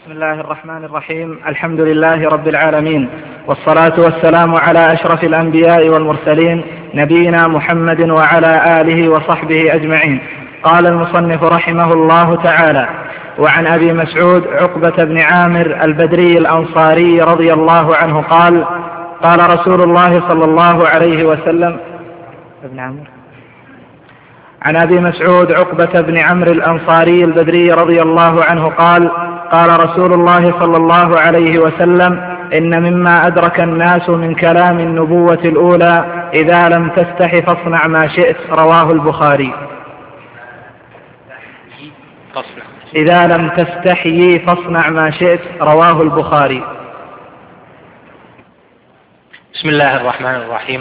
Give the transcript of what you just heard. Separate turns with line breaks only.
بسم الله الرحمن الرحيم. الحمد لله رب العالمين، والصلاة والسلام على أشرف الأنبياء والمرسلين، نبينا محمد وعلى آله وصحبه أجمعين. قال المصنف رحمه الله تعالى: وعن أبي مسعود عقبة بن عامر البدري الأنصاري رضي الله عنه قال: قال رسول الله صلى الله عليه وسلم عن أبي مسعود عقبة بن عمرو الأنصاري البدري رضي الله عنه قال: قال رسول الله صلى الله عليه وسلم: إن مما أدرك الناس من كلام النبوة الأولى: إذا لم تستح فاصنع ما شئت. رواه البخاري. إذا لم تستحيي فاصنع ما شئت. رواه البخاري.
بسم الله الرحمن الرحيم.